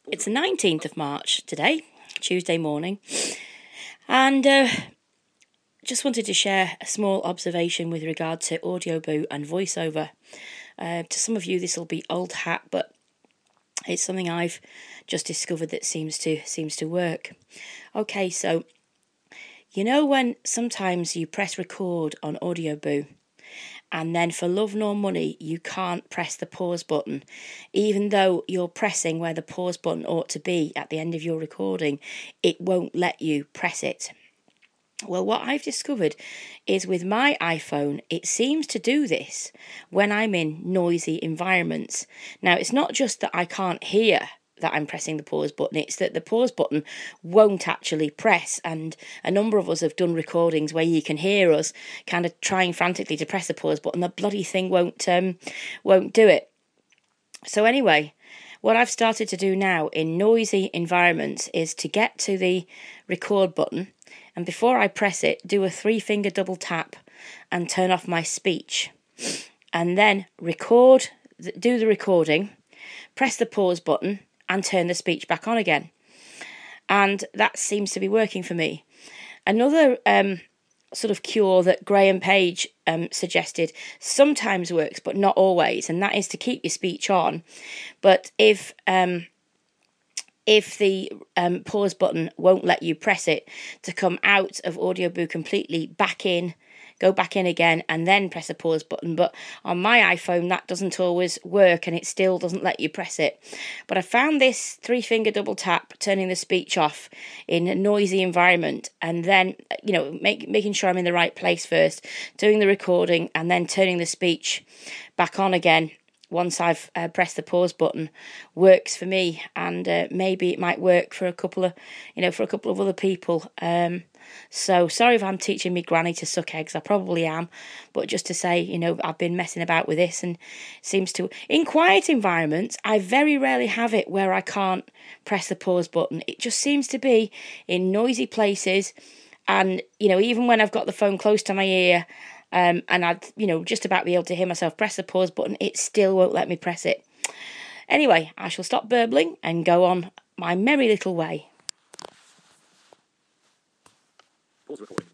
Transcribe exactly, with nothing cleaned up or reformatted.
It's the nineteenth of March today, Tuesday morning, and uh, just wanted to share a small observation with regard to Audioboo and VoiceOver. Uh, to some of you this will be old hat, but it's something I've just discovered that seems to seems to work. Okay, so you know when sometimes you press record on Audioboo, and then for love nor money you can't press the pause button, even though you're pressing where the pause button ought to be at the end of your recording, it won't let you press it. Well, what I've discovered is with my iPhone, it seems to do this when I'm in noisy environments. Now, it's not just that I can't hear that I'm pressing the pause button, it's that the pause button won't actually press, and a number of us have done recordings where you can hear us kind of trying frantically to press the pause button, the bloody thing won't um, won't do it. So anyway, what I've started to do now in noisy environments is to get to the record button, and before I press it, do a three finger double tap and turn off my speech, and then record, do the recording, press the pause button and turn the speech back on again. And that seems to be working for me. Another um, sort of cure that Graham Page um, suggested sometimes works, but not always, and that is to keep your speech on. But if um, if the um, pause button won't let you press it, to come out of Audioboo completely, back in, go back in again, and then press a pause button. But on my iPhone, that doesn't always work, and it still doesn't let you press it. But I found this three-finger double tap, turning the speech off in a noisy environment, and then, you know, make, making sure I'm in the right place first, doing the recording, and then turning the speech back on again once I've uh, pressed the pause button, works for me, and uh, maybe it might work for a couple of, you know, for a couple of other people. Um, so sorry if I'm teaching me granny to suck eggs. I probably am, but just to say, you know, I've been messing about with this, and it seems to, in quiet environments, I very rarely have it where I can't press the pause button. It just seems to be in noisy places, and you know, even when I've got the phone close to my ear, Um, and I'd, you know, just about be able to hear myself press the pause button, it still won't let me press it. Anyway, I shall stop burbling and go on my merry little way. Pause recording.